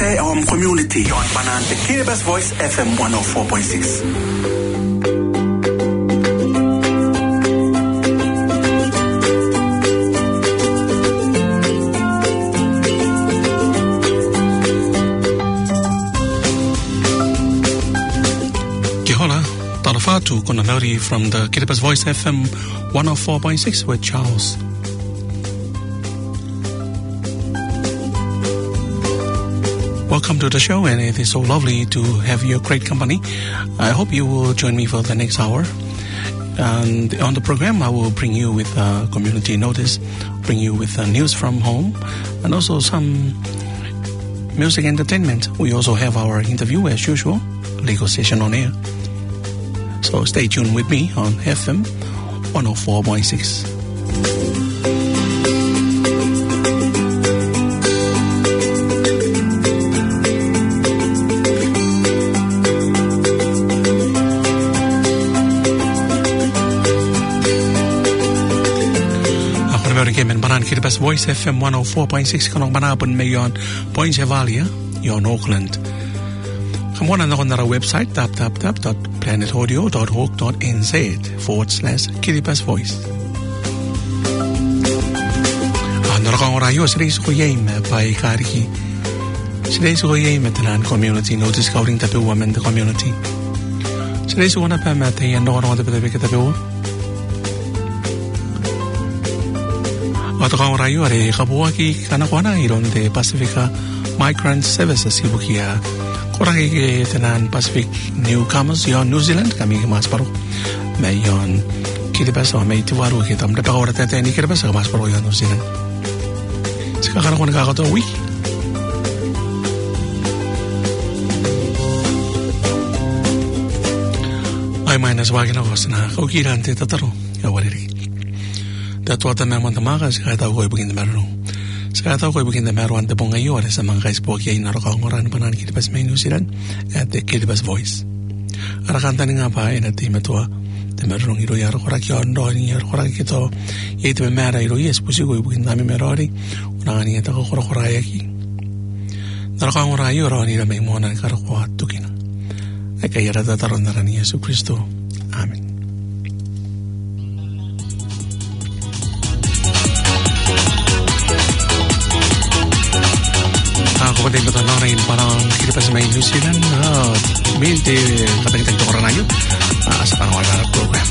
sa community on Banante Kiribati Voice FM 104.6. Talafatu Konalari from the Kiribati Voice FM 104.6 with Charles. Welcome to the show, and it is so lovely to have your great company. I hope you will join me for the next hour. And on the program, I will bring you with community notice, bring you with news from home, and also some music entertainment. We also have our interview as usual, Legal Session on Air. So stay tuned with me on FM 104.6. Kiribati Voice FM 104.6 kanong manapon mayon Point Chevalier, yon Auckland. Kamunan ako na website tap.planetaudio.org.nz/Kiribati Voice. Narakang orayo sila iso ko yame by Kariki. Sila iso ko yame tanan community notice covering tabi women the community. Sila iso ko na pa matay yan ako tabi katabi. Atau rayo are kabuaki kana kuana iron de Pacifica Migrant Services ibukia kurang ke tenan Pacific newcomers yon New Zealand kami mas paru mayon Kiribati so may tiwaru kita mda pa ora tete ni Kiribati mas paru yon New Zealand sekarang ko nakakato week ay minus wagin ako sana kaukiran te tataro awaliri Datuata memang tamaga sekarang tahu kau begini meru. Sekarang tahu kau begini meru ante pongayu ada sama guys pokoknya ini narokang orang panan Kiribati New Zealand at the Kiribati Voice. Arakan tani ngapa ina tim tua temerung iro yaro korak yondo ni yaro korak kita yaitu memera iro yes pusi kau begini nami merori unangani eta kau korak yaki. Narokang orang iro ni ramai mona karakwa tukina. Eka yara tataron narani Yesus Kristo. Amin. Ako din ito na rin parang Kiribati New Zealand minti katang-tang ito karanayo sa pangawala program.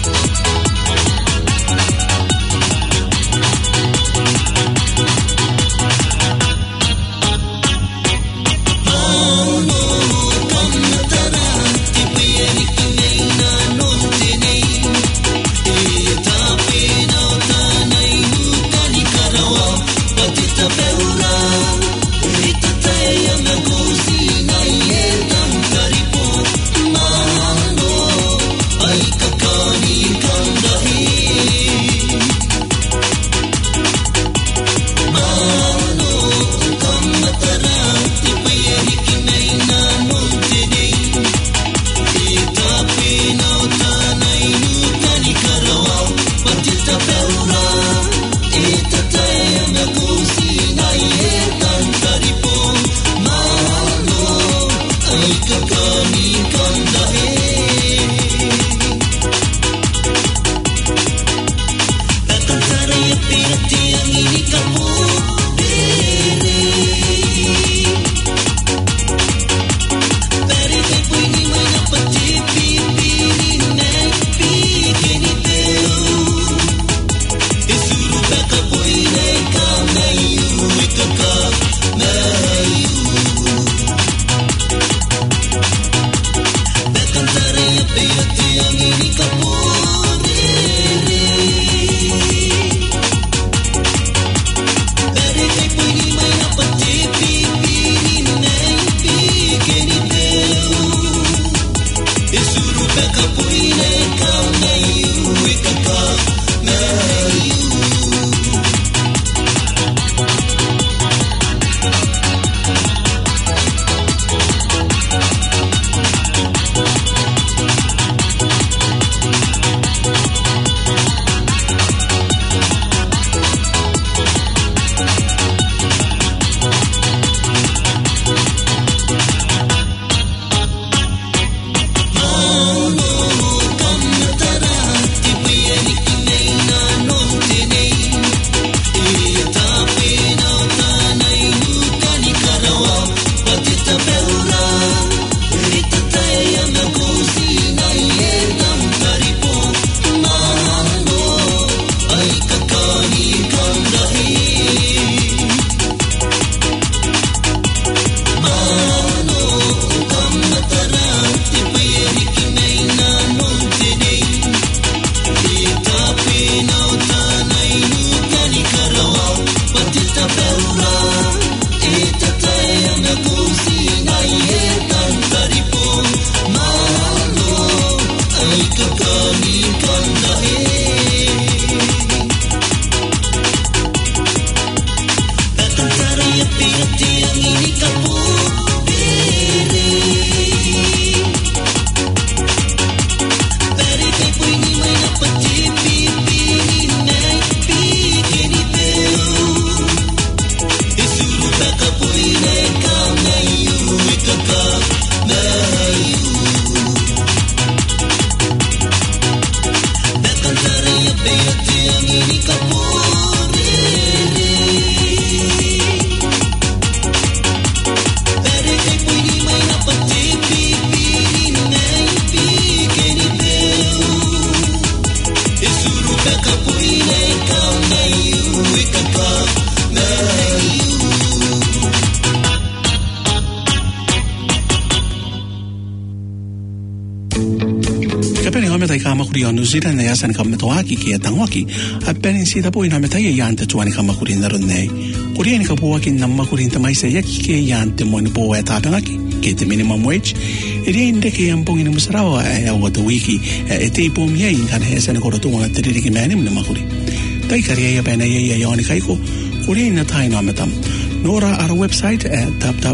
Kapeni home tai kamakuri o New Zealand na yasan kamatoaki ki atangwaki a penin sita po ina metai yante tuani kamakuri na ronei kuri ni kapuaki na makuri ta mai se yaki ke yante mo ni po eta pangaki ke te minimum wage iri inde ke ampong ni musarawa e o to wiki e te po mia inga na hesa na ko to na te ki mani na makuri tai kari ya pena ya yoni kaiko kuri na tai na metam Nora our website at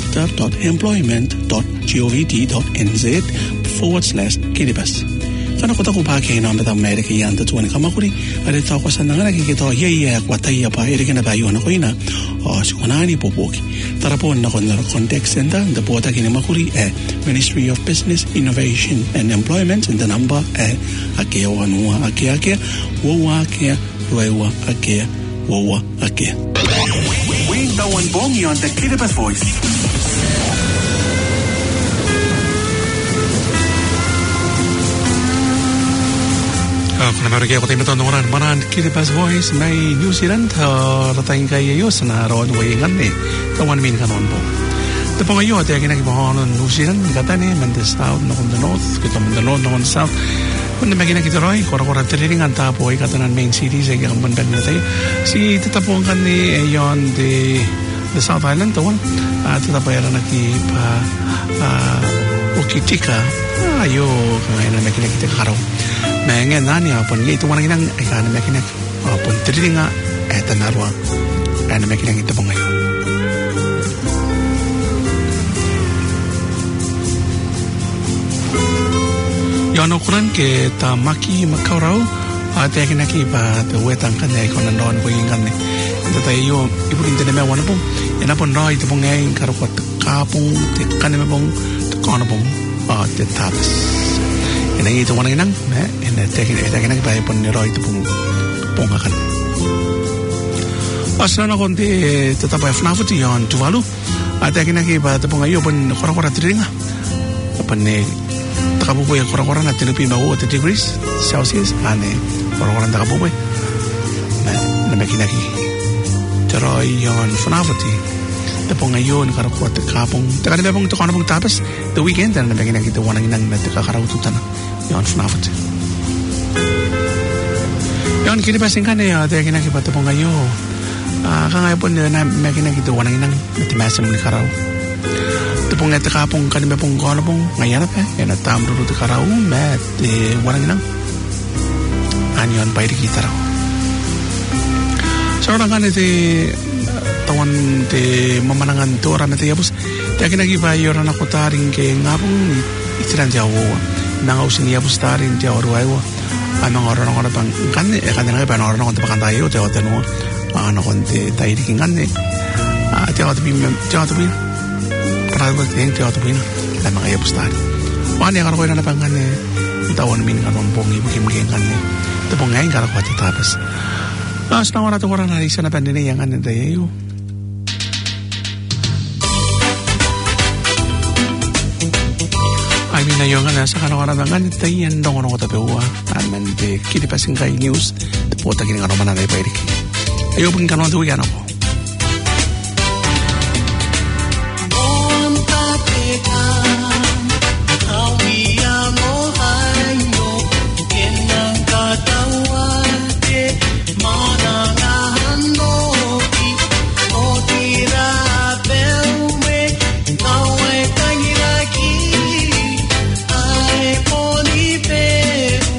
www.employment.govt.nz/kiribas. Kana ko ta ko pa ke na meta America yanta tuani kamakuri ale ta ko sa nangana ki to ye kwa tai pa ere kana ba yona ko ina o sikonani popoki tara po na ko na contact center the pota ki makuri Ministry of Business Innovation and Employment and the number ake wanua ake wowa ake roewa ake wowa ake we know one bongi on the Kiribati Voice. Kuna mereka ko tayo nonton maran Kiribati Voice may New Zealand ratain kay ayos na roon wayangan ni kawan min kanon po. Tapos ngayon tayo kinakibahon New Zealand kata ni Mende South na the North kita Mende North na South. Kung naman kinakitaroy kora tiriringan tapo ay kata ng main city sa ikang bandag na tayo si tatapong kan ni ayon the South Island tawon tatapayaran nakipa Ukitika ayo ngayon na kinakita karaw. Mengen nani apun itu warang inang ikan mekinek apun teringa tanarwa ana mekinek itu pengayo yono kuran ke tamaki makarau ate kinaki ba te wetang kan ai konan don ko ingan ne tata yo ibu intene me wana pun ena pun roi te pengai karo ko kapung te kan me bong te kono bong te tapas ena itu warang inang ena te kinaki ba pun roi te pong akan asana konte tetap ya fnafuti yon tuvalu ate kinaki ba te pengayo pun kora tringa apa ne takabuboy kora na tinupi mawo 30 degrees Celsius ane kora takabuboy na mekinaki pero yon fnafuti tapong ngayon karakuat kapong takana bang to kanang tapas the weekend na mekinaki to wanang nang nagkakarawtutan yon fnafuti yon kinipasin kan ya ate kinaki ba tapong ngayon kangay pon na mekinaki to wanang nang natimasam ni karaw pong et kapong kanime pong kono pong ngayon pa ena tam dulu te karau met warang nang anyon pai di kita raw so orang kan te tawan te mamanangan to ora mete yabus te kinagi ba yora na kotaring ke ngapong itiran jawo nang usin yabus tarin jawo ruaiwa anong ora na pang kan kan na ba ora na kon te pakantayo te oteno ano kon te tai di kingan te otbi Prago ting tiyo to pina la mga yapustari. Wani karo ko na napangan tawon min kanon pong ibukim kan te pong ngayon karo ko tapos. Sa na ora na isa na pandine yang an dayo. I mean na yung sa kanora ngan tayen dong no tapewa amen de Kiribati kay news te pota kini karo mananay pa iriki. Ayo pong kanon to yan ako.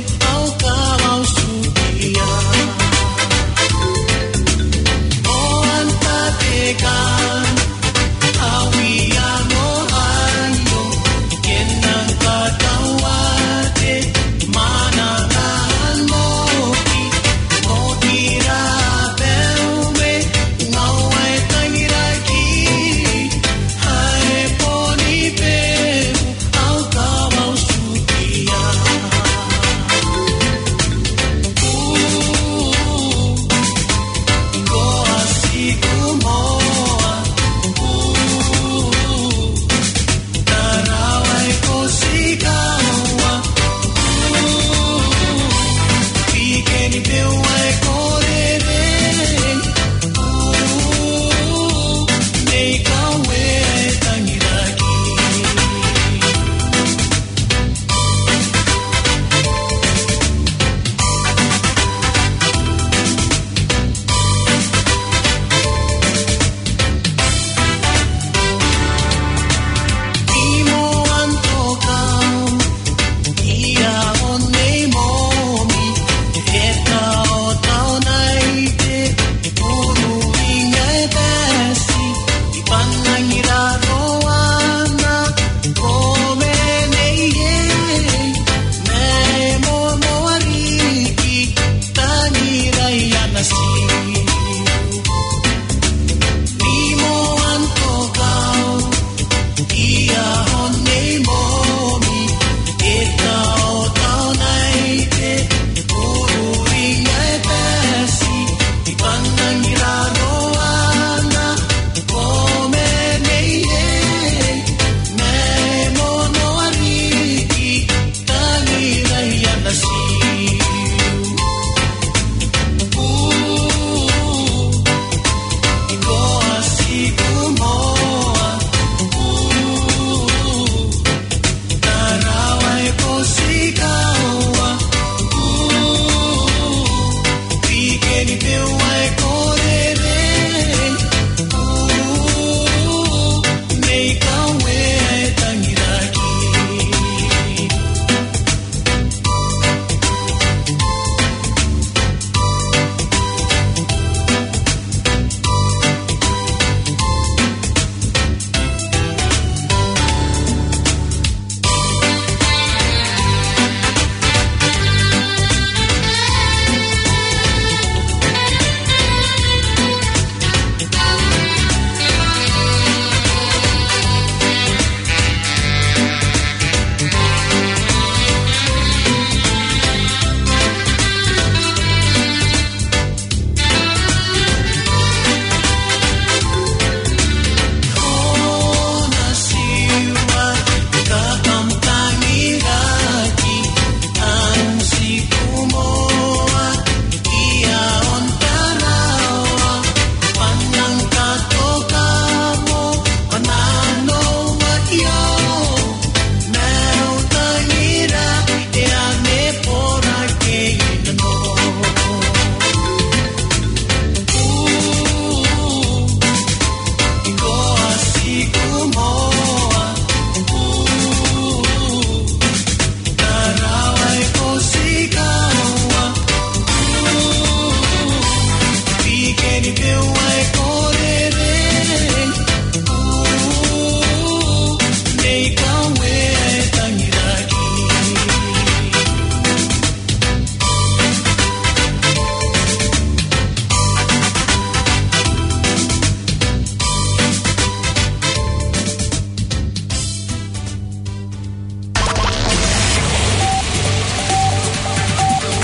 Oh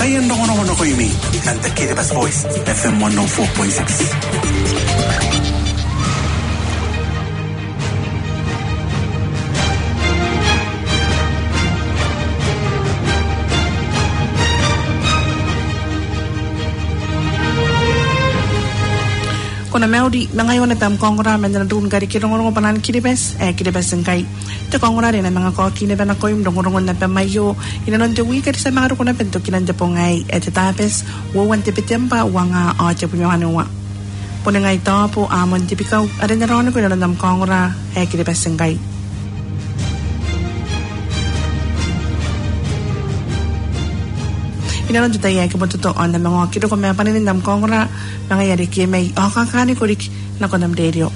Ayan nongono ko imi. And the Kiribati Voice, FM 104.6. Kuna meudi nangayon na tam kongora mendana dun gari kirongorong panan Kiribati Kiribati sengkai te kongora de na mga ko kine bana ko yung dongorong na pamayo inanon de wika sa mga ko na pento kinan de pongai et tapes wo wan te pitempa wanga o te punyano wa pone ngai to po amon tipikau ada na ron ko na nam kongora Kiribati sengkai inanon de tayo ke boto on na mga kiro ko me panin nam kongora mga yari ki may kakani ko rik na ko nam radio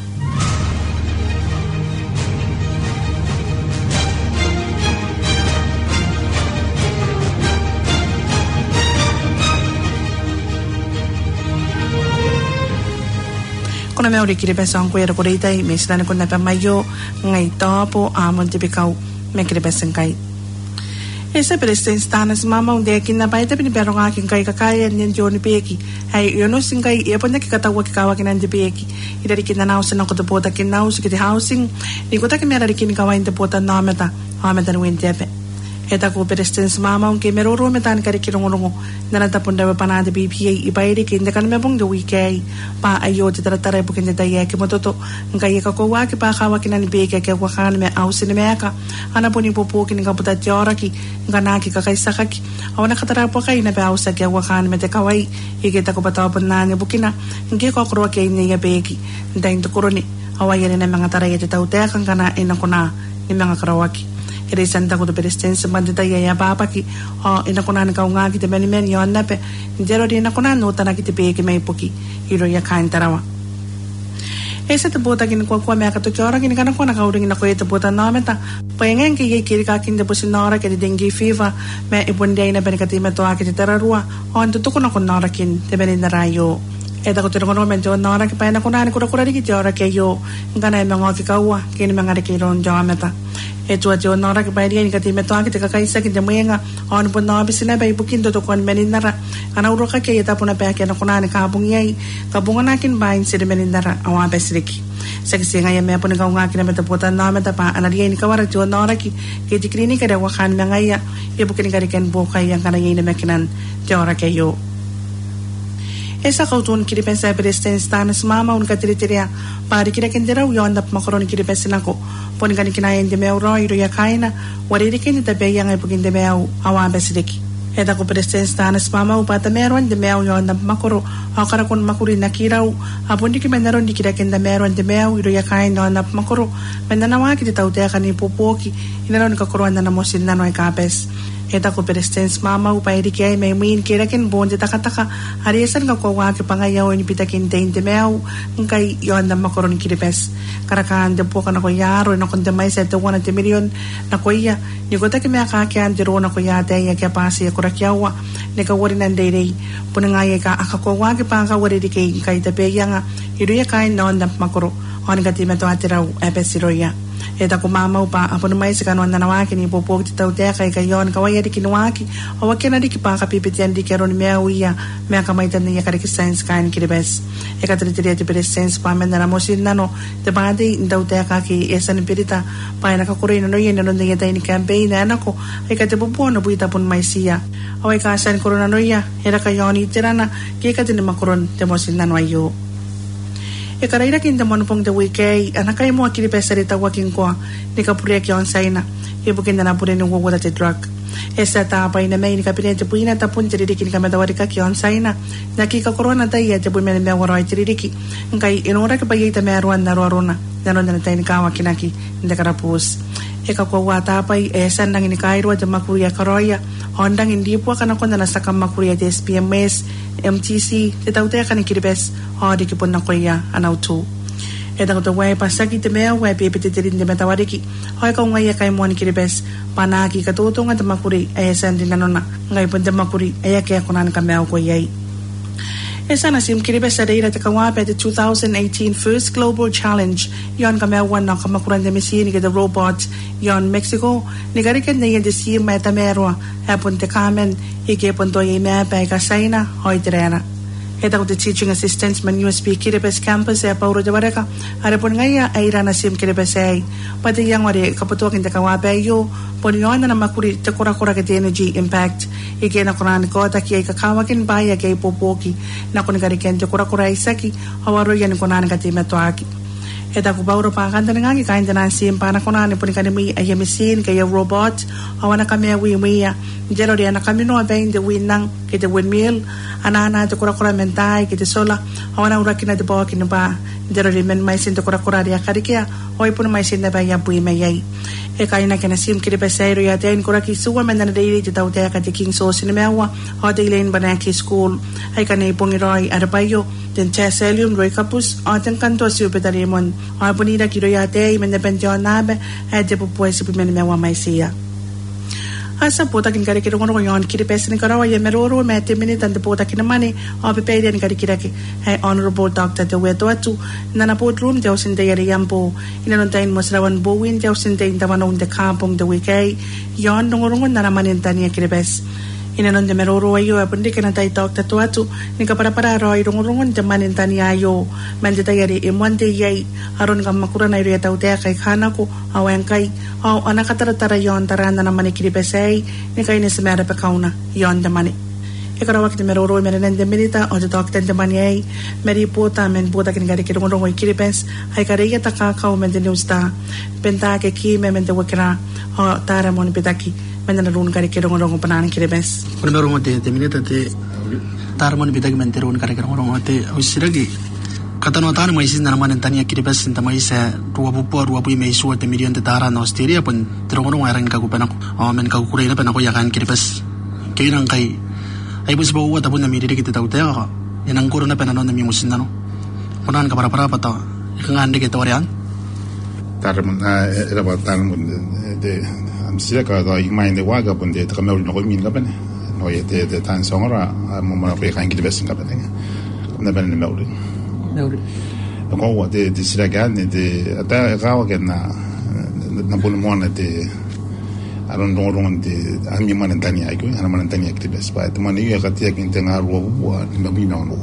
kuna me ori Kiribati ang kuya ko rita may sila ko na pamayo ngai topo amon tipikau me Kiribati sengkai esa presidente stanas mama unde kinna baita pini pero ngakin kai kakaya nyen joni peki ai yono singai e ponda ki katawa ki kawa kinan de peki idari kinna nausa na ko to pota kinna usi ki housing ni ko ta ki mera kin kawa inte pota nameta ameta no entepe eta ko presidente mama unke mero ro metan kari kirongo nana ta ponda ba pana de bpa ibairi kinda kan me bong de weekay pa ayo te tara po kinda taye ki mototo ngai ka ko wa ki pa kawa kinan peki ke ko kan me ausi ne meka ana poni popo kin ka puta jora ki ngana ki kakaisa kaki awana katara po kay na ba usa ke wa kan me te kawai igeta ko pata po na ne bukina nge ko kro ke ni ya peki ndain to koroni awaya ne mga tara yete tau te kan kana ina kuna ni mga karawaki ere santa ko to presidente mandita ya papa ki ina kuna ka unga ki te meni meni yon nape njero di ina kuna no tana ki te peki mai poki iro ya kan tarawa esa te bota kin ko me ka to chora kin kana ko na ka uring na ko te bota na meta pengen ki ye kiri ka kin de posinora ke de dengue fever me e bonde ina ben ka te me to a ki te tararua on to ko na ko na kin te ben na rayo eta ko te no me jo na ki pa na ko na ko ko ri ki chora ke yo ngana me ngo ki ka wa ki ni me ngare ki ron jo meta e tu jo na ki pa ri ni ka te me to a ki te ka kaisa ki de muenga on po na bisina ba ibukin to kon men nara ana uro ka ke eta po na pa ke na ko na ka bung yai ka bunga na kin bain si de men nara awa besriki seksi ngaya me po na ka nga ki na meta po ta na meta pa ana ri ni ka wara jo na ki tikrini ka de wa khan me ngaya e bukin ka ri ken bo ka yang kana yai na me kinan jora ke yo esa kautun Kiribati presidente stanas mama un katritiria pari kira kendera u yonda makaroni Kiribati nako poni kani kina ende me ro iro ya kaina wariri kende tabe yang ai bugin de me awa besideki eta ko presidente stanas mama u pata me ro ende me yonda makoro akara kon makuri nakirau apondi ki menaro ndi kira kenda me ro ende me iro ya kaina na makoro menana wa ki tauta kani popoki inaro ni kakoro anda na mosin na no e kapes eta ko presidente mama u pairi ke me min kera ken bonde takataka ariasan ka ko wa ke pangayaw ni pitakin de meu ngai yonda makoron Kiribati karakan de po kana ko yaro na kon de mai sa 1 million na ko ya ni ko ta ke me ka ke andiro na ko ya de ya ke pasi ko rakyawa ne ka wori nan de pun ngai ka aka ko wa ke panga wori de ke kai de pe yanga iru ya kai non da makoro on ga ti me to atira epesiroya eta ko mama upa apon mai se kanwa na waki ni popo ti tau te kai kai yon kawai di kinwaki o wakena di pa ka pipitian di kero ni me uya me ka mai tan ya ka ki science kan Kiribati e ka tritria ti presidente pa men na mosin nano te ba di ndau te ka ki esan pirita pa na ka korino no yen no de ta ni campaign na ko e ka te popo no buita pun mai sia o e ka san corona no ya era ka yoni tirana ki ka tin makoron te mosin nano ayo e karaira kin de monpong de weekay anakai mo Kiribati rita waking ko ni kapure ki on saina e bukin na pure ni wo te drug esa ta pa ina mai ni kapire te puina ta pun tiri kin kamada warika ki on saina na ki ka corona ta ya te bu men me waro tiri ki ngai enora ka paye ta me arwan na rona nanon na tai ni ka wakinaki de karapus e ka ko wata pa esa nang ni kairo de makuria karoya ondang hindi po kana ko na sakam makuria de SPMS MTC te taute ka ni Kiribati di ki pon na ko ya anautu e da ko wai pasaki te me wai pe te te de metawariki hoy ka ngai ka mo ni Kiribati panaki ka to nga te makuri e san din nanona ngai pon de makuri e ya ke ko nan ka me ko yai Esa na sim kiribes sa reira takawape the 2018 First Global Challenge yon kamewan na kamakuran demisi ni the robot yon Mexico ni garikan na yan desi metamerwa hapon te kamen ike punto yeme pa kasayna hoitrena. Ita ko the teaching assistants man USB kiribes campus e pauro de baraka arapon ngaya aira na sim kiribes ay pati yang wari kaputuak in takawape yo poniyon na makuri takura-kura kiti energy impact ike na kuran ko taki ay kakawakin baya kay popoki na kunigariken takura-kura isaki hawaro yan kunan kati metuaki. Ita ko bauro pa kanta nga kain na sim pa na kunan po ni kanimi ay yamisin kaya robot awana kami wiya jero dia na kami no abain de winang kiti windmill ana takura-kura mentai kiti sola awana urakin na de bawakin ba jero di men mai sin takura-kura dia karikia hoy po mai sin na ba ya bui mayay e kain na kinasim kiti pesero ya ten kuraki suwa men na daily ti tawte ka ti king so sinemewa o de len banaki school ay kanay pongiroy arapayo den teselium roy kapus aten kanto si upetarimon a bonita kiroyate men dependyon nabe e de pupuesi pi men mewa mai sia asa pota kin kare kiro ngono yon kiri pesin karawa ye meroro me 10 minutes and pota kin mani o pe pedi kare kiraki hey honorable Dr. de weto atu nana pot room de osin de yari yampo inanon tain mosrawan bowin de osin de intawanon de kampong de wikay yon ngorungon nana manin tania kiri pes inanon de meroro ayo apundi kana tai Dr. tuatu ni kapara roi rungurungon de manin tania ayo man de yari imwante yai aron kam makura na iri tau te kay kana ko awen kai o anakatara yon taranda na mani kiri pesay ni kay ni semera pa kauna yon de mani ikarawak de meroro meren de milita o de Dr. de mani ay meri puta men puta kin gari kirungon roi kiri pes ay kariya takakaw men de neusta penta ke ki men de wakira o tara mon pitaki men na run kari kirungon panan kiri pes primero mo de milita te tara mon pitaki men terun kari kirungon te usiragi katano tani mai sin na manen tania kiribes sinta mai se ruwa pu mai suwa te million te tara na Australia pun terong arang ka kupena ko men ka kure na pena ko yakan kiribes kainan kai ay bus bawa tapon na miriri kita tau te ka inang kuro na pena no na mi musin na no kunan ka para pata ikangan de kita warian tarman era ba tarman de am sia ka da imai de waga pun de ta kamel no ko min ka pena no ye de tan songora mo ma pe kan kiribes ka pena na pena no ko de siragan de ata gawa na bol mona de aron ron de ami manantani ay ko ana manantani actives pa to mani ya katia kin tenga ro wa na bina no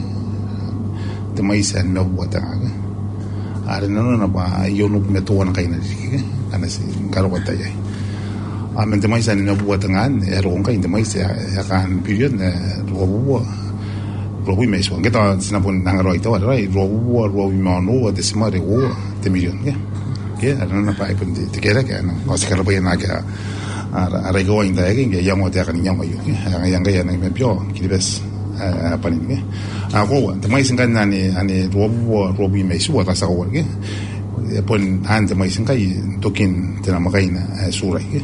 de mai san no bota ga ara no na ba yo no me to na kaina ki ana si garo bota ya amen de mai san no bota ngan ero ngai de mai sa ya kan period ro Robi meso, que ta sinapun nangaro ito rai robi mano de simare wo de million ke ana pa ipun de kera ke ana o sekala pa yana ka ara go inda ke ya mo te kan nyama yo yang ga yana me pio kilibes apa ni ke a go de mai singa nani ani robi meso wa ta sa go ke pon han de mai singa tokin de na magaina sura ke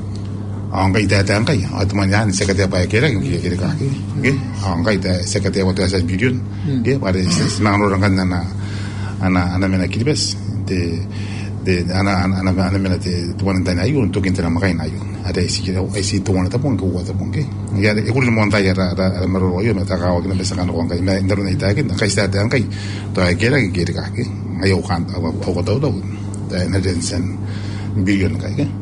ang kai ta tang kai atman yan sekate pa kera ke ka ke ang kai ta sekate wa ta sa billion ke pare na no rangan na ana mena kilibes de ana mena te tuan ta na yun to kin ta makai na yun ada isi ke ai si tuan ta pon ko wa ta pon ke ya e kul mon ta ya ra maro yo me ta ka wa ke be sa kan ko kai na ndar na ita ke kai sta ta kai to ai kera ke ka ke ayo kan o ko to da na den sen billion kai ke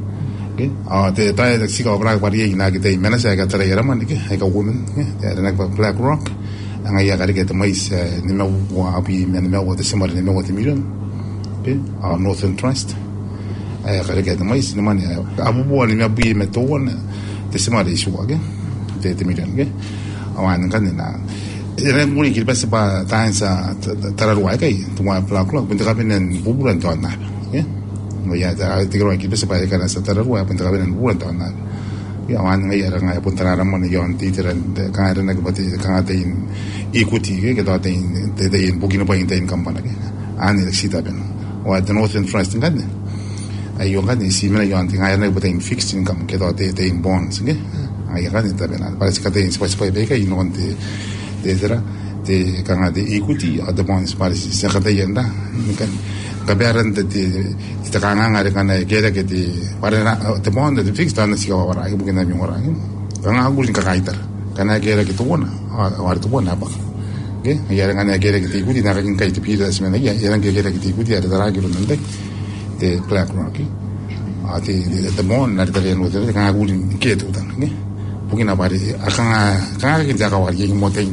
te tai de sika obra varia ina que te mena se ka tara yara man ke ai ka woman te na Black Rock anga ya gari ke te mais ni me wa abi me wa te semar ni me wa te million ke Northern Trust ai gari ke te mais ni man abu bo ni me abi me to one te semar isu wa ke te million ke awan kan na ere muni ki pese pa tansa tara ruai kai tu wa Black Rock bin ka benen buburan to na ke no ya ta tigro aquí se puede cara esa tarde voy a pintar a ver en bulan tan ya van ngai era ngai puntar ara mon yon ti tiran ka era na bati ka ta in ikuti ke ta in te in bukino pa in ta in kampana ke ani le sita ben o at Northern Trust kan ai yo kan si mena yon ti ngai na bati in fixed income ke ta te in bonds ke ai kan ta ben parece que te in spots pa be ke in on te será te kan de ikuti at the bonds parece se ka ta yenda kan kabaran de te kananga de kana kera ke te para te bond de fixed on si ka wara ai bukan na mi wara kan agul ka kaitar kana kera ke to bona war to bona ba okay ya ngane gere kiti kuti na kin kai tipi da semena ya gere kiti kuti ada dara gilu nande de BlackRock ati de mon na de no de ka guli ke tu tan ne bugina bari akanga ka ke jaga war ye mo te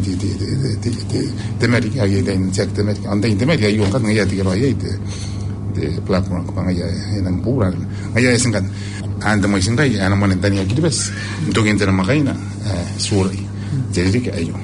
de America ye de check de America ande de America yo kan ya ti ro ye de BlackRock pa ya en pura ya esen kan ande mo isen dai ana mon tani ya gibes to gen de magaina suri jadi ke ayo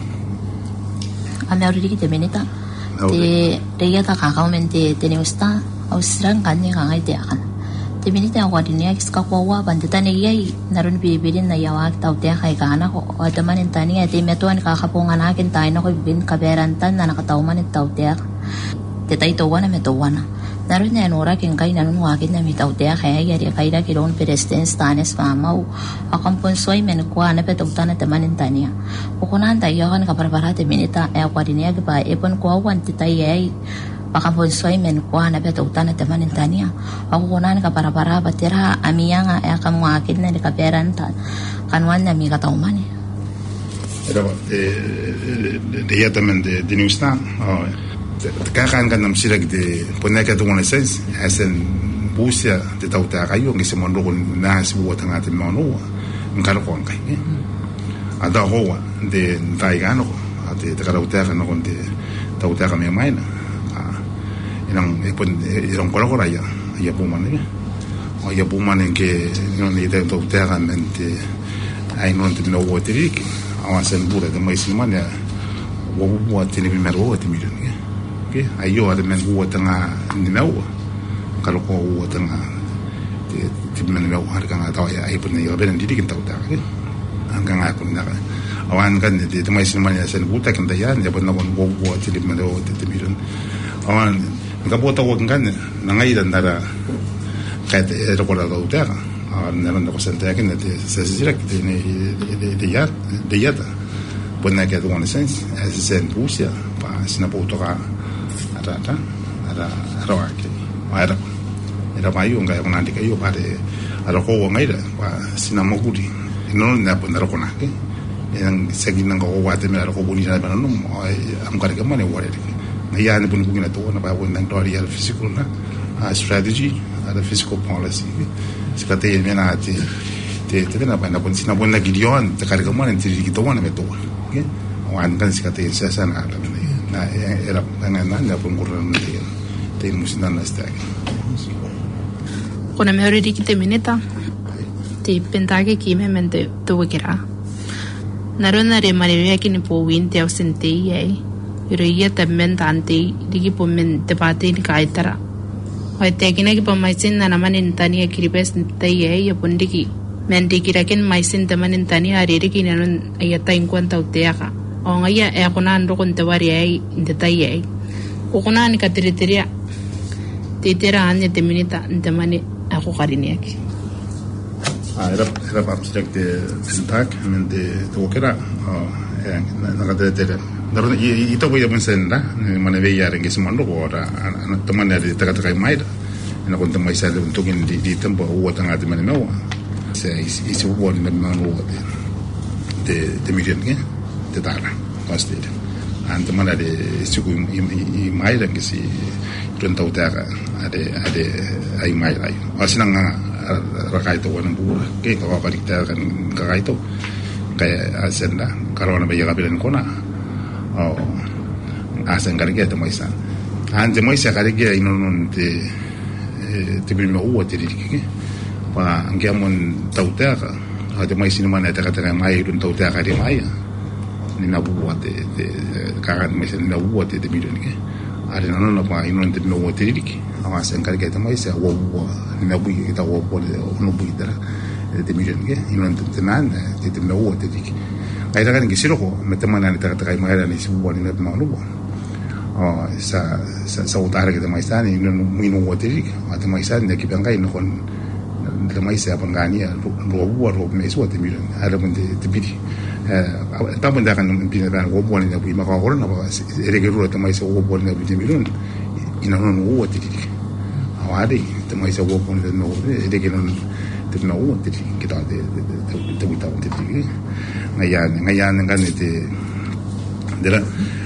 Amerika de menita de regata kakaumente tenemos ta ausran kanne kangai de akan de menita wadine ska kwa bande tane yai narun bibirin na yawak tau te kai kana ko adaman tani ate metuan kakapungan akin tayo na ko bin kaberantan na nakatauman tau te tay to wana metuana naroon na nora king kay nanun wakit na mitaw te kaya yari kay da kilon president stanes mamaw akang punsoy menukwa na petugtan na tamanin tanya ukunan tayo kan kaparparate minita e akwadiniya giba ipon kwa wanti tayo ay akang punsoy menukwa na petugtan na tamanin tanya akukunan kaparapara batira amiya nga e akang wakit na nikaperan kanwan na mi katauman Era de ya también de Newstan kakan kan nam silag de poneka to one sense asen busia de tauta kayo ngi se mondo na se buat ngate mono ngalo kon kai ada hoa de taigano ate de tauta no kon de tauta ka me maina inang pon irong kolokora ya pumane ya pumane ke no ni de tauta ka mente ai non de no woterik awasen bura de mais mania wo buat ni primero wo timidon ayo ada men buat tengah ni mau kalau kau buat tengah di men mau hari kan tahu ya ayo pun ya benar jadi kita tahu tak angkat aku nak awan kan di tempat sini sen buat kan dah ya pun nak buat jadi men mau di tempat awan kita buat tahu kan nangai dan ada kayak rekolah tahu tak naran nak sentai kan di sesuatu di ya pun nak kita one sense sen busia pas nak buat ada wake era mayu ngai ona ndika yo pare ada ko ngai da wa sinamo kudi no na pon ro kona ke en segina ko wate me ro ko buni na no am kare ke mane wore ngai ya ne bun bugina to na ba won dan tori al physical na strategy ada physical policy sikate me na te na ba na pon sinabo na gideon te kare ke mane ti to wana me to ke wan kan sikate sa sana na era na pun kurang te musinan nastak kuna me ori dikite mineta te pentage kime mente to kira narona re marevia kini po winte ausente yai iroia tammen tante digi po men te pate ni kaitara oi te kina ki po maisin na namanin tani kiripes te yai ya pundiki men dikiraken maisin tamanin tani arere kinanon ayata en cuenta uteaka o ngaya e kunan ro kon tawari ai detai ai o kunan ka teriteria titera ane teminita ntamani ako karini aki era abstract de sentak men de tokera na ka tere daro ito ko yaman senda mane ve yare ngi simando ko ora tomane de taka taka mai na kon tamai sa de tugin di tempo o tanga de mane no se isi wo ni na no de million nge te dara pastel ante mana de suku i mai dan si rentau tera ade ai mai ai asinang rakai to wan bu ke ka ba dikta kan rakai to kaya asenda karona be yaga bilen kona o asen garige to moisa ante moisa garige inon te bilmo o te dikike pa angiamon tautera ade moisa ni mana ta ka mai rentau tera de mai ni na buat de karan mesin na buat de million ke ada no pa inon de no wotirik awas en karga ta mai se wo na bu ta wo no bu dara de million ke inon de nan de no wotirik ai ta kan ke siro ko metamana ta ta mai ra ni su bo ni na no bo sa utara ke ta mai sa ni no no wotirik ata mai sa ni ke bangai no kon de mai se apangania ro me su de million ada mun de bidi tamu ndakan pindaran wo boni na bui maka horna ba eregero ta mai se wo boni na bidi milun ina non wo tiki awade ta mai se wo boni no eregero te no wo tiki kita de buta tiki ngayan ngan de la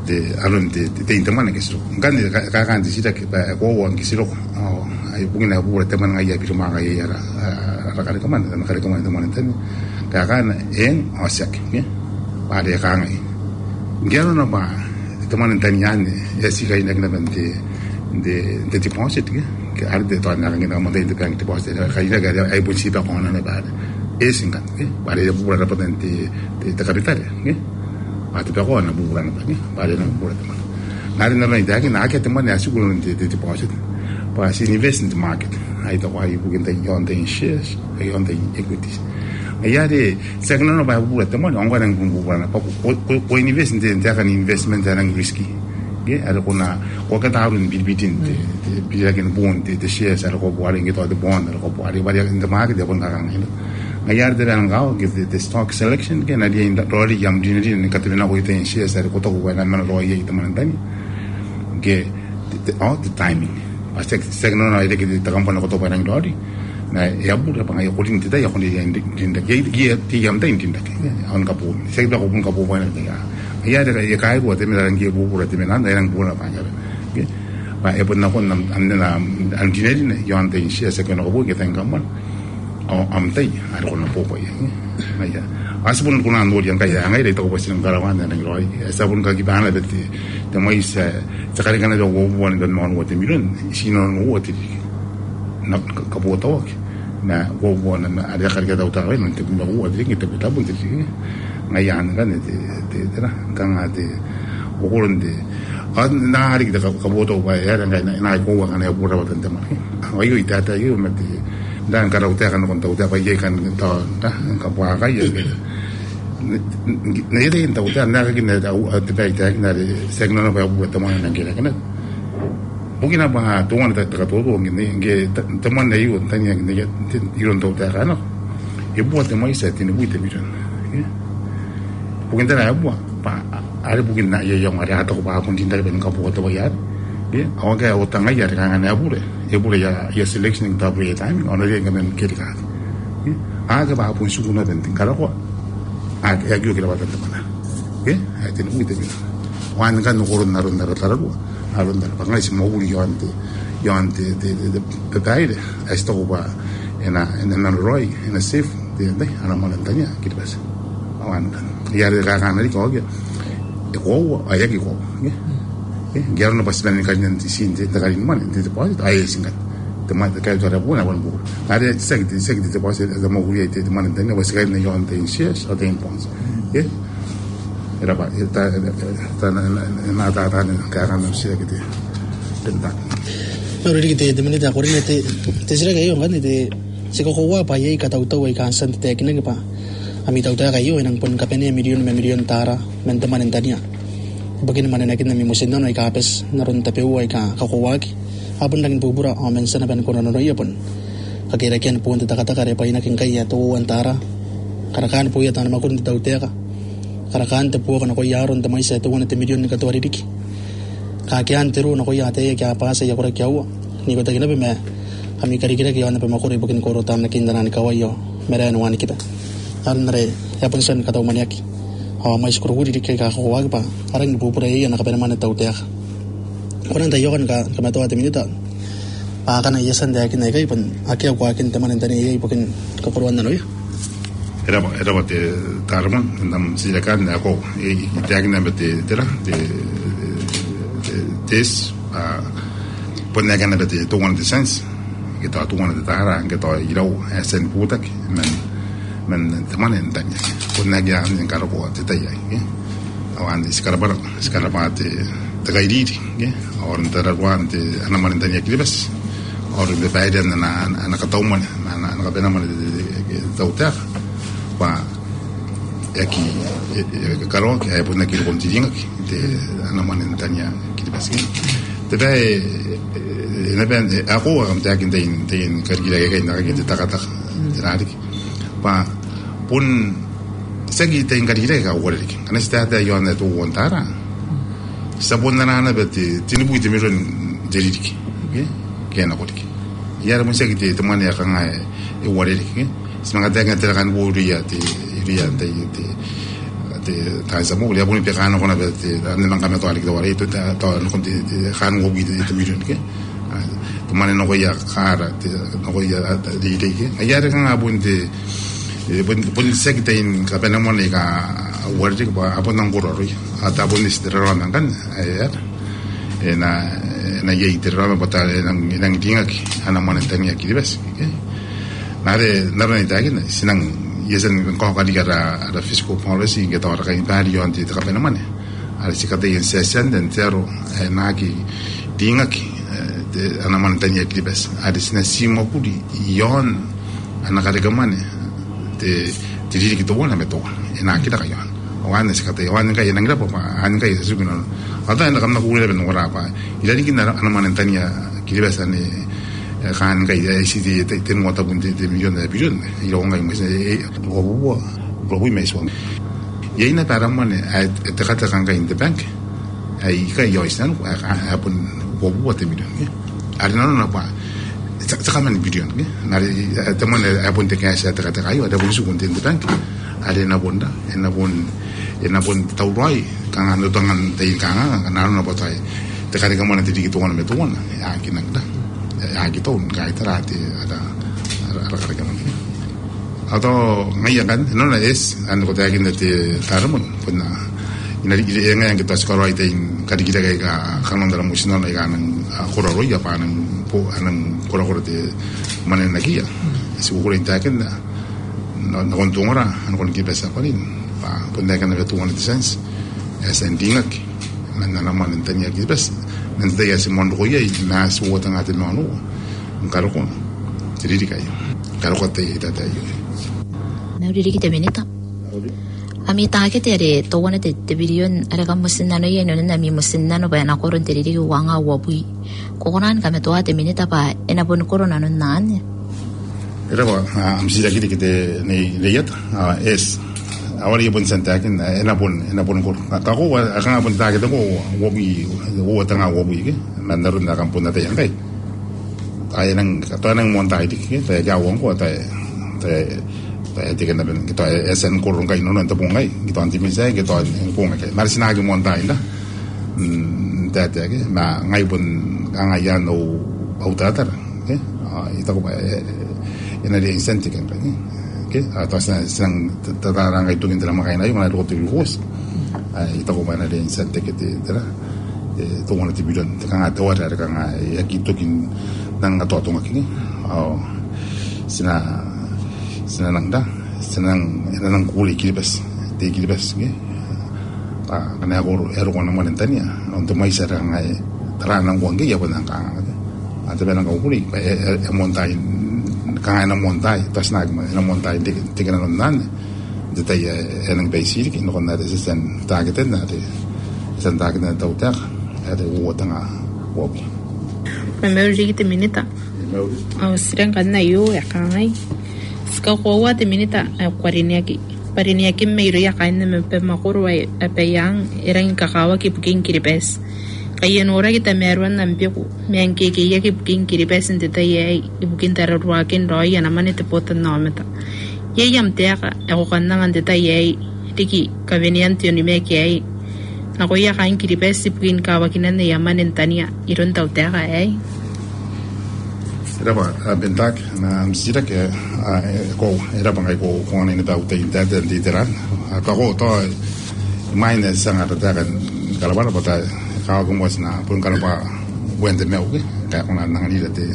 de alun de intamana que so ngani ka kan de sita ke ba ko wan ki siro ai bugina bu te man ngai bi ma ngai ara ka ka man de man tan ka kan en asak ne ba de ka ngai ngero na ba te man tan yan ya si kai na de deposit ke arde to na ngai na mo de bank deposit ka ina ga ai bu si ba ko na ba esingan ba de bu ra patente de capitale ne ati pe ko na bulan pa ni pare na bulan man ngari na mai dagi na ke temane asigulo de deposit pa si investment market ai to wai bugin de yon de shares yon de equities ya de segno no ba bulan temane on ga nang bulan pa ko investment de kan investment nang risky ge ala ko na ko ka tarun bitin de bilagen bond de shares ala ko buare ngi to de bond ala ko buare bari in the market de bon ga ngi ayar de rangao que the stock selection que nadie in roli yam dineri ne katena ko ite shares ar ko to ko na man ro ye itaman tani que all the timing hasta que segno na ide que te campana ko to pa nang roli na ya bu pa ngai ko tin te ya ko ni din de ye ti yam tin tin de on ka pu se ba ko pun ka pu pa na de ya de ye kai ko te me ran ge bu te me na ran bu na pa ya ke ba e pun na ko nam na an dineri ne yon de shares que no ko ke tan kamman am tai ar ko na popo ya ya asbun kuna no yang kaya ngai de to pasin karawan na ngai sabun ka gibana de te mai sa sakari kana do wo dan mon wo te milon sino no wo te na ka po to na wo na ada karga da uta wen te no wo de te ta bun te ngai an ga ne te ra kan ade wo ko de na hari de ka po to ba ya ngai na ko wa kana po ra tan te ma ai yo ita ta yo me te dan kalau udah kan kontak udah bayi kan tahu dah kapwa kaya gitu. Nede tahu udah anda lagi nede tahu bayi dah nede segno na bayi buat teman yang kira kan. Mungkin apa tuan tak tahu gini, teman dari itu tanya gini, iron tahu dah kan. Ibu buat teman saya ini buat teman. Mungkin tak ada buat, ada mungkin nak yang ada atau apa pun cinta dengan kapwa atau bayar. Awak kaya utang aja dengan ane abu le ya selection yang tahu ya time orang dia ngamen kiri kan, aga bah pun suku na tenting kalau ko, aga yo kira batan temana, itu ni itu ni, wan kan nurun narun tararu, pangai semua uli yon de petai de, esto ba ena roy ena safe de ana malantanya kira bas, wan ya de kakan ni ko ge, ko ayaki ko, Gero na pas dan kanyan di sini tagarin man di deposit ay singat teman kaya cara pun awan bu ada seg di deposit ada mau kuliah itu teman dan was kaya na yon ten shares atau ten pounds era ba ta na kaya kan sih gitu tentang pero kita teman itu aku ini te sira kayo kan itu siko kowa pa ye ka tau ka san te kinang pa ami tau ta kayo nang pun kapene million tara men teman tanya bagin man nakin na mimusin na ikapes naron tapeu ay kakuwagi abon lang bubura mensan na ban ko na yapon kagirakian po ta kare pa inakin kaya to antara karakan po yata na makun daw teka karakan te po kana ko yaron ta may sa to na milyon ni katwari dik kakian tero na ko yate kya pa sa yakura kyawa ni ko tagina be me ami karikira kya na pe makuri bagin ko rotam na kindanan kawayo mera no wani kita arnare yapon san kataw maniaki may skuruguri di kaya kakawag pa arang ipupuray yan nakapena man itaw tiyak kunang tayo kan kamatawa ati minuta ka na iyasan daya kinay kayo pan aki ako akin taman ang tani iya ipakin kapuruan na no ya era ba te tarman nam silakan na ako itiyak na ba te tira tes panagan na ba te tungan de sense kita tungan de tara kita iraw esen putak men teman yang tanya pun lagi yang kalau buat itu ya awan di sekarang mati tergairi orang terlaluan di anak mana tanya kilibas orang berbeda dengan anak ketauman anak kapena mana tahu tak wah ya kalau kayak pun lagi konti jingak di anak mana tanya kilibas tapi nabi aku akan takin tain kerja lagi nak kita tak tertarik pa pun segi tinggal dire ka wala dik kana sta da yon na to wontara sabon na na beti tinibu ite miron jelidik ke na kodik yara mun segi te man ya kan e wala dik semanga da kan bo riya te te taisa mo ya buni pe kana kona be te ane mangame to alik to wari to no te khan go gi te million ke to mane no ya khara te no ya de ke ayare kan abun te bun sektain ka pena mo ne ka warje ba abun ngoro ro ata bun istra ran kan ayar na ye iterra bata nang dingaki ana mo tania ki bes ke nare narani tagin sinang yesen ko ka digara ada fiscal policy ke tawar ka impari yo anti ka pena mane ala sikate yen sesen den zero na ki dingaki ana mo tania ki bes ada sina simo pudi yon ana ka de mane te tiri ki to wona meto ena ki da yon wan sikate wan ka yen ngira pa an ka yesu bino ada ena kamna kule ben ora pa ilani ki ana mo tania ki bes ane kan ka ida isi te mo ta bunte de million de billion ilo ngai mes robo mes won yeina para mane te kata kan ka in the bank ai ka yo isnan apun robo te million arina no pa ta kaman billion nari te mane apun te ka sa te kata ka yo ada busu bunte in the bank arina bonda ena bon taurai kan ando tangan te kan no pa tai te ka ka mane te di to me to wan ya kinang da ya gitu nggak terhati ada kerja mana atau ngaya kan non es anu kota yakin dari Tarmun pun ini yang kita sekolah itu kadi kita kayak kalau dalam musim non kayak anang kororo ya pa anang kororo di mana lagi ya si ukur itu yakin na kontung orang anu kon kita siapalin pa pun yakin ada tuan itu sense ya sendingak mana nama nentanya kita bes nanti ya si mondo ya na suwa tanga te no ngaro ko jadi dikai ngaro ko te ita yo na uri ki te menita ami ta ke te re to wana te billion ara ka musinna no ye no na mi musinna no ba na ko ron te ri wanga wo bui ko konan ka me to ate menita ba ena bon corona no nan era ba am si ki te ne leyat es ahora yo pensé que ena bon ko ka ko aka bon ta ke ko wo bi wo tanga wo bi ke mandaron na kampung na te yang kai ay nang to nang montai ke te ja wong ko te ke na ben to esen ko ron kai no na te pongai to anti mi sai ke to pongai ke mar sina ke montai da te ke ma ngai bon nga ya no autatar ke ita ko ba ena de incentive kan ke atas senang tataran itu kita makan ayo mana roti bungkus itu kau mana ada insentif kita itu mana tibiran kan ada wadah kan ya gitu kin nang atau makin senang nang kuli kilibas ke karena aku erok mana tanya untuk mai serang terang uang ke ya benar kan ada benar kau kuli montai kan ana montai tas nag na montai tingnan nan deta ya enang basic no kon na sen targeted na sen targeted na tauta ada wo tanga wo primero te minita au siran kan na yo ya kai ska ko wa te minita pariniaki meiro ya kan me pe makuru wa pe yang erang kakawa ki bukin kiripes kayan ora kita meruan nampiku miangke ke ya ke bukin kiripes inte tayi bukin tararuakin roy ya namane te potan nometa ye yam te ka ko kanna ante tayi tiki kavenian tioni me ke ai na ko ya kan kiripes bukin ka wakinan ne yamanen tania iron tau te ka ai era ba bentak na amsira ke ko era bangai ko ne tau te internet literal ka ko to mine sanga ta kan kalabara pata kau kemuas na pun kalau pak wende meu ke kayak orang nang ni te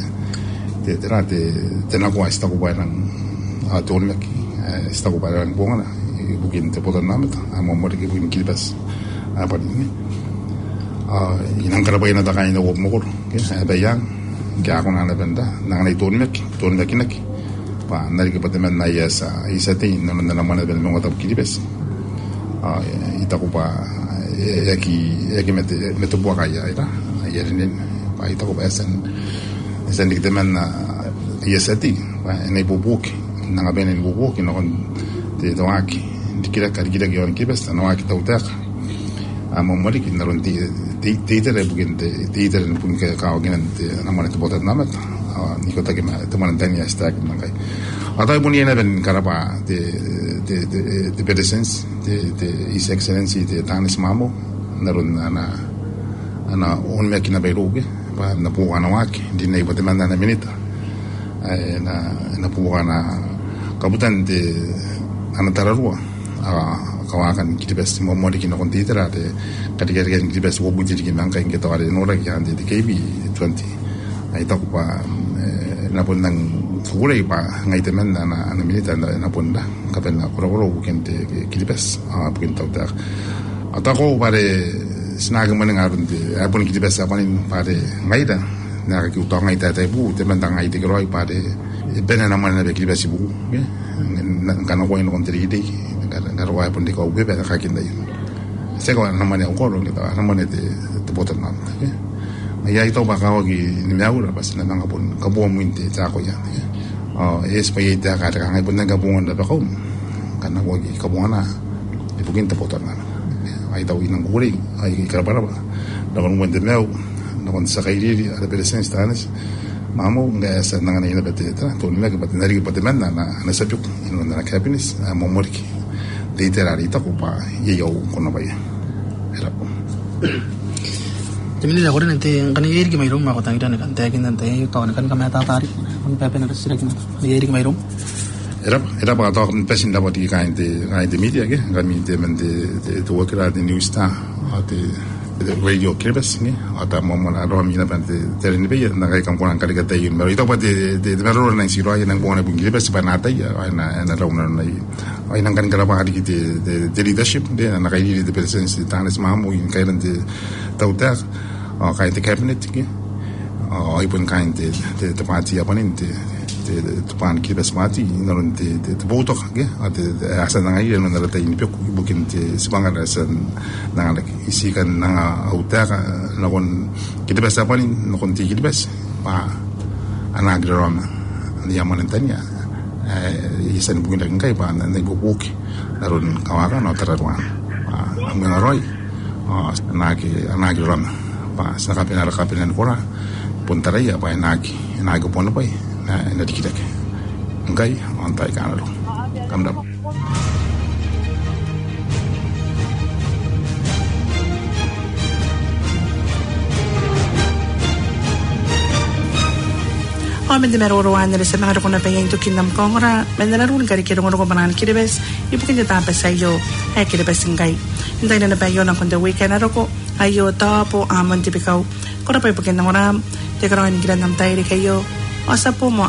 nak kuas tak kubai nang tuan lagi tak kubai nang bunga na bukin te potan nama tu amo mori ke bukin kilbas apa ni inang karabai na takai na wop mokor ke bayang ke aku nang lebenda nang ni tuan lagi nak pa nari ke patemen na yasa isate na mana ben mo tap kilbas ita kuba yaki mete buah kaya ita yerin pa ita ko esen dik teman yesati pa ene bubuk nanga benen bubuk no kon te doaki dikira yon kibes no aki tautak amo mori kin naron ti tere bukin te tere pun ke ka oginan te namane te botat namat ni ko tagi ma te man tani hashtag mangai atau pun ina ben karapa te the Bedesens, His Excellency, the Tanis Mamo, Narun ana on mekina Bairoge, but Napuanawaki, the neighbor demand and a minute. Napuana Kabutan de Anatarua, Kawakan, Kitibest, Momodikin on Titra, the Katigan Kitibest, Wobujikin, Nanka, and Getawari, Noraki, and the KB 20. I talk about Napundang. Sugure pa ngai temen na milita na punda kapena kororo kente kilibes bukin tawta atako pare snaga man ngarunde apun kilibes apanin pare ngai da na ki utang ngai ta bu temen tang ngai tigroi pare bena na man na kilibes bu kana ko en kontri de ngaro ai pun de ko be ka kinda sego na man ko ro ngita na man de botan na ya ito ba ka gi ni miaura bas na nga pun ka buo muinte ta ko ya es pa ita ka ka ngai pun nga buon da ba ko kana ko gi ka buona e pukin ta botan na ai daw inang guri ai ka para ba da kon wende meu na kon sa kairi ala presenza tanes mamo nga sa nga na ina beteta to ni ka patna ri patman na sa juk ino na happiness mo morki de terarita ko pa ye yo kono ba ya era po Temili la corrente kan yeri ki mayrom ma ko tangira ne kan takin nan tay to kan ka mata tari on pepe na sira kin yeri ki mayrom era ba to pesin da boti ka inte media ke kan mi de men de to work at the new star at the radio krebes ni ata mo na ro mi na pan de ni be na ka kan ko kan ka tay me ito pa de ro na si ro ay nang bona bung krebes pa na tay ay na ro na ay nang kan kala ba di de leadership de na ka di de presence de tanes mamo in kailan de tauta kain the cabinet ke ibon kain the party apanin the pan kibes party non the voto ke asa na ngai no na tayin pe bukin the sibanga rasan na isi kan na auta na kon kibes apanin no kon ti kibes pa anagrom ni amanentania isan bukin da ngai pa na buki naron kawaka no tararwan amnaroi anagrom pa sa kapina kora puntarai apa enagi pon pai na dikidake ngai antai kanalo kamda Mende meroro ane le semana ko na pengen to kinam kongora mende na run kari kero ngoro ko banan kiribes ipukin ta pa sayo ai kiribes ngai ndai na ba yo na konde weekend na roko ayo tapo amon tipikau kora pa ipukin ngora te karo ni gran nam tai re kayo asapo mo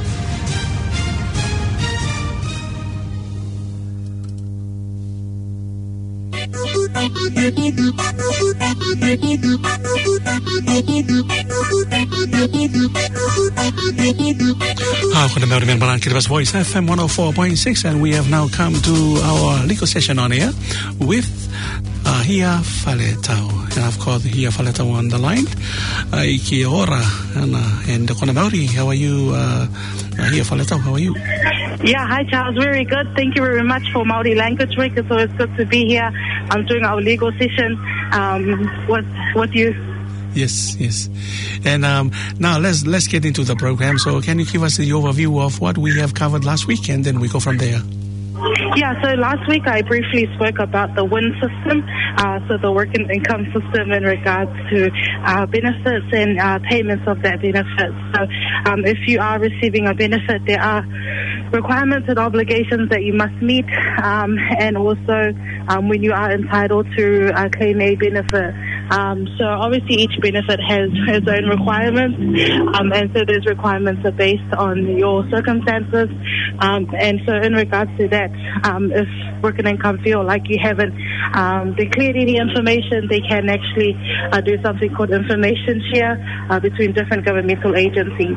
Welcome to Melbourne Baran Kiribati Voice FM 104.6, and we have now come to our legal session on air with Hia Faletau, and I've called Hia Faletau on the line. Iki ora and Kona Maori. How are you, Hia Faletau? How are you? Yeah, hi Charles. Very good. Thank you very much for Maori Language Week. It's always good to be here. I'm doing our legal session. What you? Yes. And now let's get into the program. So can you give us the overview of what we have covered last week, and then we go from there? Yeah, so last week I briefly spoke about the WIN system, so the working income system in regards to benefits and payments of that benefit. So if you are receiving a benefit, there are requirements and obligations that you must meet, and also when you are entitled to claim a benefit. So obviously each benefit has its own requirements, and so those requirements are based on your circumstances, and so in regards to that, if working income feel like you haven't declared any information, they can actually do something called information share between different governmental agencies.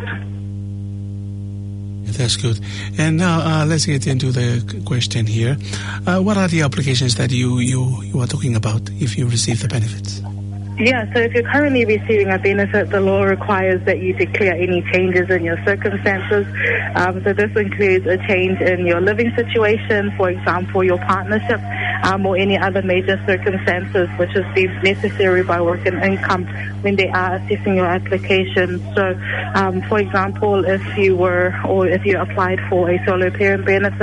That's good. And now let's get into the question here. What are the applications that you are talking about if you receive the benefits? Yeah, so if you're currently receiving a benefit, the law requires that you declare any changes in your circumstances. So this includes a change in your living situation, for example, your partnership, or any other major circumstances which is deemed necessary by work and income when they are assessing your application. So, for example, if you applied for a solo parent benefit,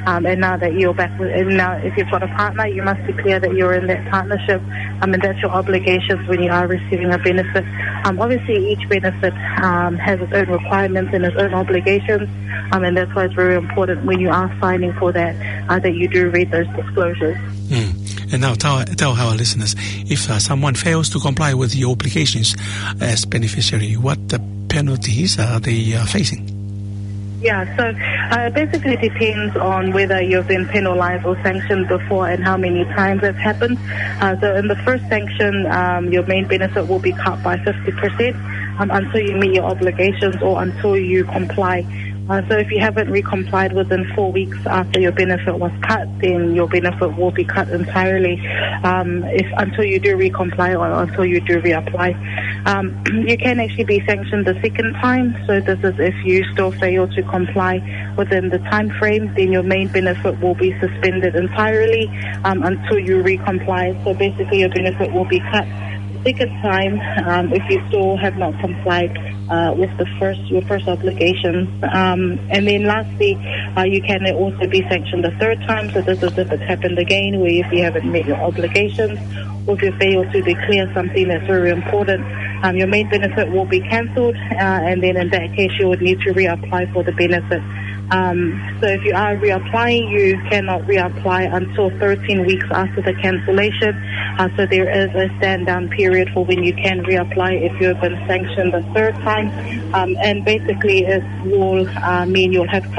and now that you're back with, and now if you've got a partner, you must declare that you're in that partnership, and that's your obligations when you are receiving a benefit. Obviously, each benefit has its own requirements and its own obligations, and that's why it's very important when you are signing for that, that you do read those disclosures. And now tell our listeners, if someone fails to comply with your obligations as beneficiary, what penalties are they facing? Yeah, so it basically depends on whether you've been penalized or sanctioned before and how many times it's happened. So in the first sanction, your main benefit will be cut by 50% until you meet your obligations or until you comply. So if you haven't recomplied within 4 weeks after your benefit was cut, then your benefit will be cut entirely until you do recomply or until you do reapply. You can actually be sanctioned the second time. So this is if you still fail to comply within the time frame, then your main benefit will be suspended entirely until you recomply. So basically your benefit will be cut second time if you still have not complied with your first obligations. And then lastly, you can also be sanctioned the third time. So this is if it's happened again, where if you haven't met your obligations or if you fail to declare something that's very important, your main benefit will be cancelled, and then in that case you would need to reapply for the benefit. So if you are reapplying, you cannot reapply until 13 weeks after the cancellation. So there is a stand-down period for when you can reapply if you've been sanctioned the third time. And basically it will mean you'll have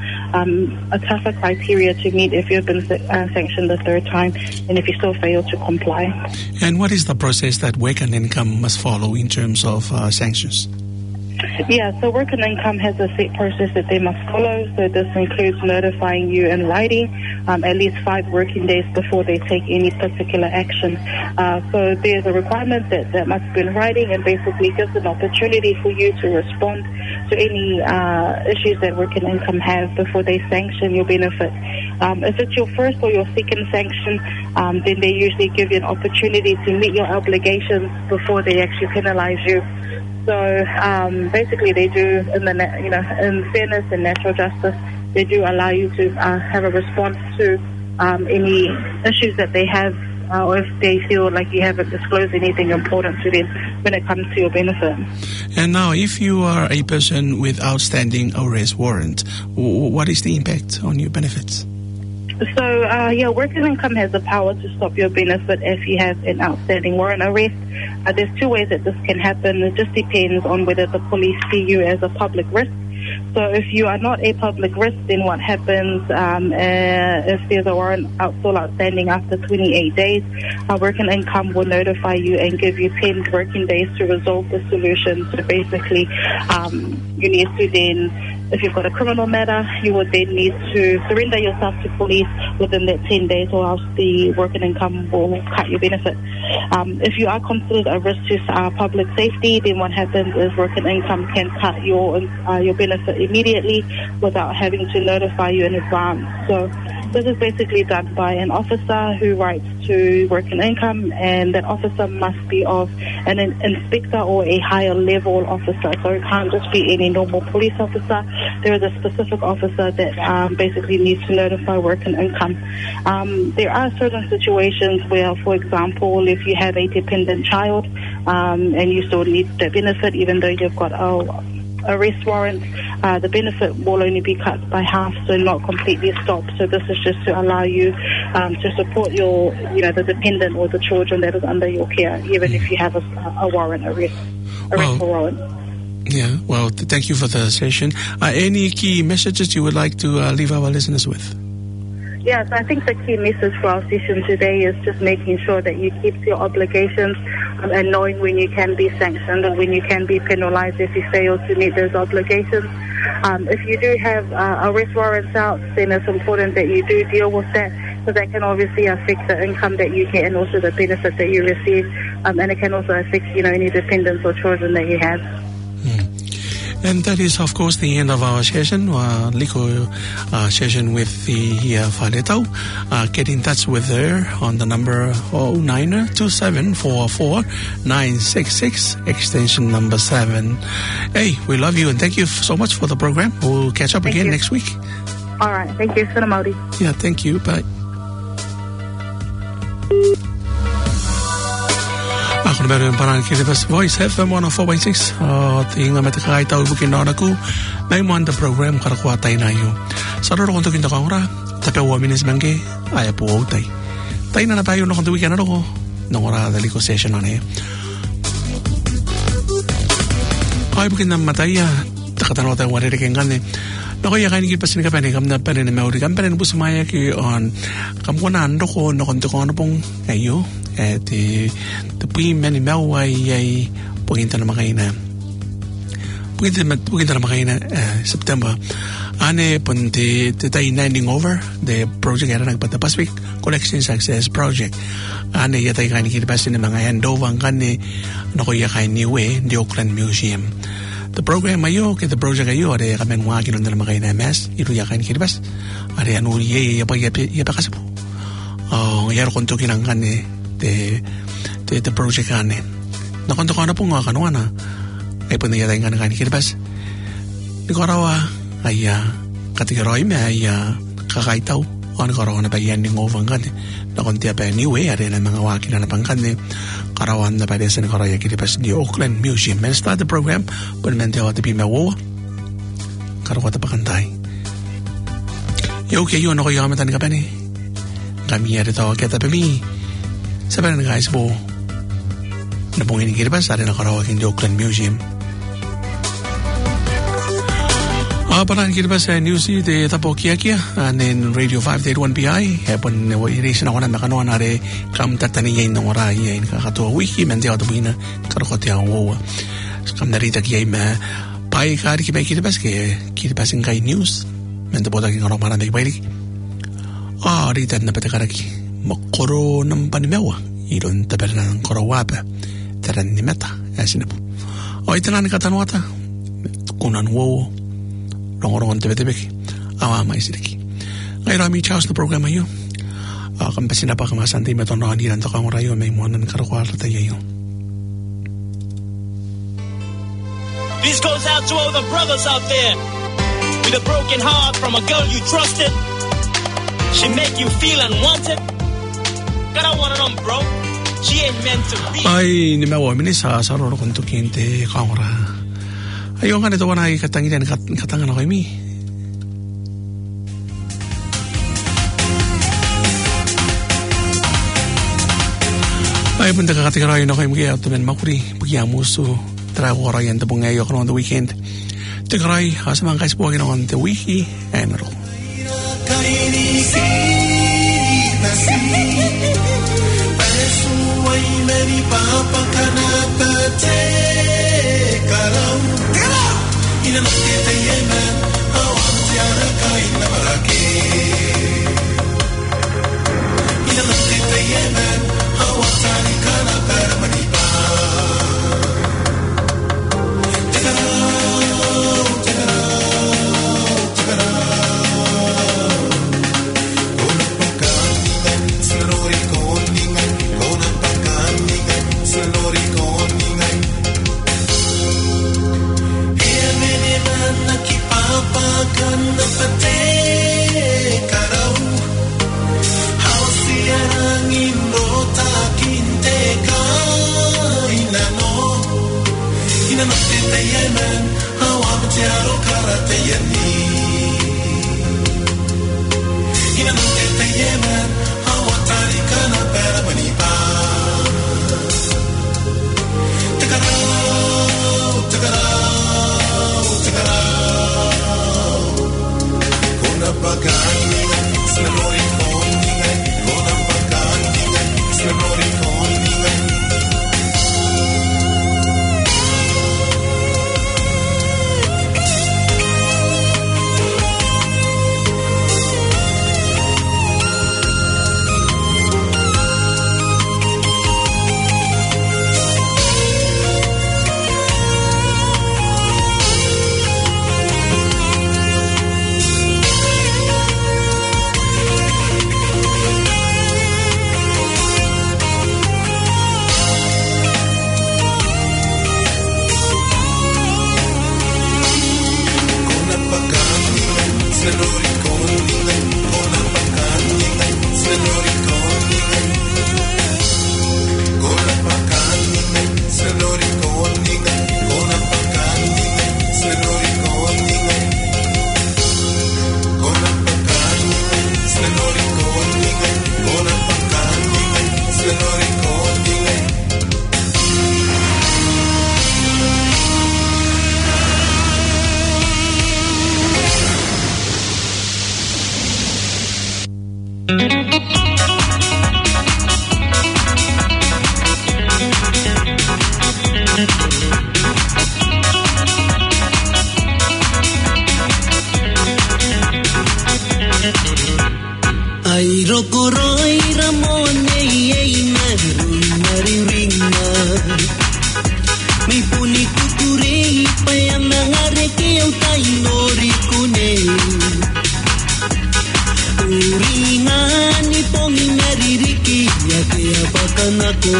a tougher criteria to meet if you've been sanctioned the third time and if you still fail to comply. And what is the process that Work and Income must follow in terms of sanctions? Yeah, so Work and Income has a set process that they must follow. So this includes notifying you in writing at least 5 working days before they take any particular action. So there's a requirement that must be in writing and basically gives an opportunity for you to respond to any issues that Work and Income have before they sanction your benefit. If it's your first or your second sanction, then they usually give you an opportunity to meet your obligations before they actually penalize you. So basically, they do, in fairness and natural justice, they do allow you to have a response to any issues that they have, or if they feel like you haven't disclosed anything important to them when it comes to your benefit. And now, if you are a person with outstanding arrest warrant, what is the impact on your benefits? So, Work and Income has the power to stop your benefit if you have an outstanding warrant arrest. There's 2 ways that this can happen. It just depends on whether the police see you as a public risk. So if you are not a public risk, then what happens if there's a warrant still outstanding after 28 days, Work and Income will notify you and give you 10 working days to resolve the solution. So basically, you need to then, if you've got a criminal matter, you would then need to surrender yourself to police within that 10 days, or else the Work and Income will cut your benefit. If you are considered a risk to public safety, then what happens is Work and Income can cut your benefit immediately without having to notify you in advance. So this is basically done by an officer who writes to Work and Income, and that officer must be of an inspector or a higher level officer. So it can't just be any normal police officer. There is a specific officer that basically needs to notify Work and Income. There are certain situations where, for example, if you have a dependent child and you still need the benefit, even though you've got arrest warrant, the benefit will only be cut by half, so not completely stopped. So this is just to allow you to support your, the dependent or the children that is under your care, even if you have a warrant arrest warrant. Yeah, well, thank you for the session. Any key messages you would like to leave our listeners with? Yes, I think the key message for our session today is just making sure that you keep to your obligations and knowing when you can be sanctioned and when you can be penalized if you fail to meet those obligations. If you do have arrest warrants out, then it's important that you do deal with that, because that can obviously affect the income that you get and also the benefit that you receive, and it can also affect any dependents or children that you have. And that is, of course, the end of our session, Liko session with the Whanetau. Get in touch with her on the number 0927449666, extension number 7. Hey, we love you and thank you so much for the program. We'll catch up again next week. All right. Thank you. Sunamodi. Yeah, thank you. Bye. Ako na meron parang Kiribati Voice FM 104.6. Tingnan natin kakay tao bukin na ako. May mo ang program karakuha tayo na yun. Sa raro kong tukin na kakura, tapi awa minis bangke, ay po tayo. Tayo na tayo na kong tuwikan na ako. Nung ora dali ko session na niya. Ay bukin na matay ya. Takatanaw tayo waririkin gani. Nakoy kain gid pasin ka pani kam na pani na mauri kam pani busumaya ki on kam ko na ando ko no konto ko no pong ayo ti pui mani mawai ay puginta na makaina puginta na makaina September ane punti tay ninding over the project era nagpata Pacific Collection Success Project ane yatay kain gid pasin na mga handover kani nakoy kain ni we the Auckland Museum. The program ayo, the project ayo, ada kami ngwagin under makai na MS, itu ya kan kiribas, ada anu ye apa kasi po, yaro konto kinangkan the project ane, nakonto ko na po nga kanuan na, ay po na yatay nga kan kiribas, ni korawa ay kategory me ay kakaitaw, ano korawa na pa yan ng ovang kan, nakonti pa anyway, ada na mga wakin na pangkan karawan na pwede sa nakaraya kitipas di Auckland Museum. And start the program, pwede mente ako tipi mawo, karawa tapakantay. Okay, yun ako yung amatan ka pa ni. Kami yari tawag kita pa mi. Sabi na guys po, na pong inikitipas, sa rin nakarawa di Auckland Museum. Parang kita sa news de tapo kia anen Radio 581 PI hapon irison ako na makano na re kam tataniya ng oray ay nakakatuwa wiki mende ato buina karokote ang wowa kam narita kiya ma pai kari ki kita sing kai news mende boda ki ngoro marami baik rita na patakaraki makoro ng panimewa iron taber ng korowapa taran ni meta asinapo itanan katanwata kunan wowo rongorongan tebe-tebe awa maisiriki ngayon rami chaos na programa yun kampasin na pa kamasante meton na kanilan to kang rayo may muanan karakwala tayo yun. This goes out to all the brothers out there with a broken heart from a girl you trusted. She make you feel unwanted. Gotta wanna know, bro. She ain't meant to be. Ay ni mawa minis sa saroro kung tukinte kamera. Ayun ka nito ko na ikatangilan katangan ako mi. Ay punta ka katigarayo na kayo mga ito men makuri pagyamuso trago rayan tapong ngayon ko on the weekend. Tigaray asa mga kaisbuagin on the wiki ay naro. Oh Rokoroi ramone eina runari ringa May puni kukurei payanangare kiyau tainori kune Uringani pongi naririki yake apakanako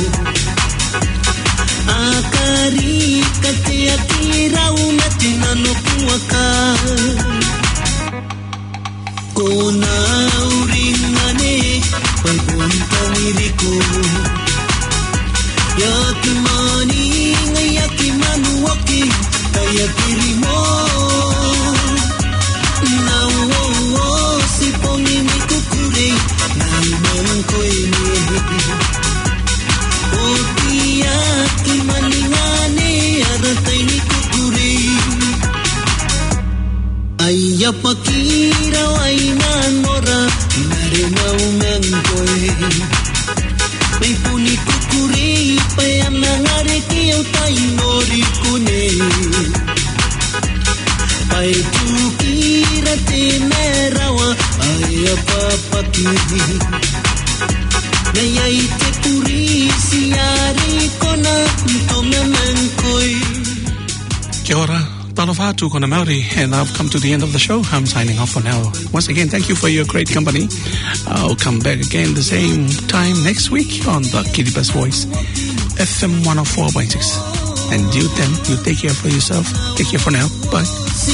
Akari kate akira unatina no kuwaka Kona uringane pagpuntaniriko Yakimani ngayakimanu waki kayakirimo Nawo si pongini kukure Naiman koine Otia kimani ngane aratai ni kukure Aya pakira waina nora Nare nauman koe May puni kukure payanangare kiyau tainori kune Pai tukira te merawa Aya papaki Nayai te purisi ari kona Tome mankoi Kia ora. Talofatu kona Maori, and I've come to the end of the show. I'm signing off for now. Once again, thank you for your great company. I'll come back again the same time next week on the Kiribati Voice, FM 104.6. And you take care for yourself. Take care for now. Bye.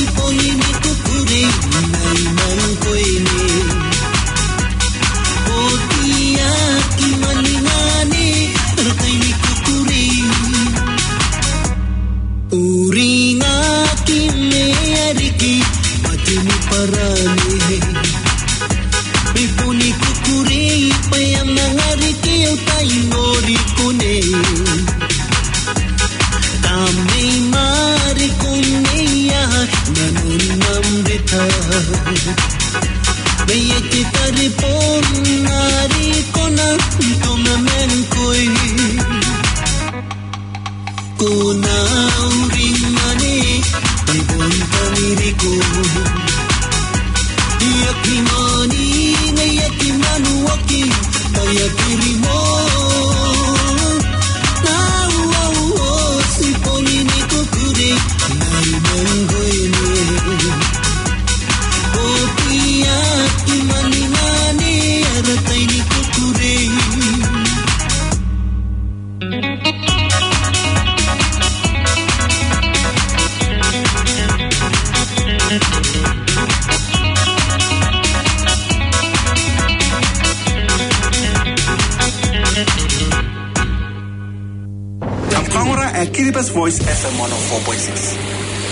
Meariki patini parane Pipuni kukuri payanangariki utainori kune Tame mari kuneya nanunamrita Meyeki taripon nari kona tumamenkoi Kuna urimane Pagpuntaniriko Yakimani ngayakimanu waki Kayakirimo Nawo si pongini kukure Naimangoine Opi yakimani ngane aratai ni kukure Kamkangora at Kiribati Voice FM 104.6.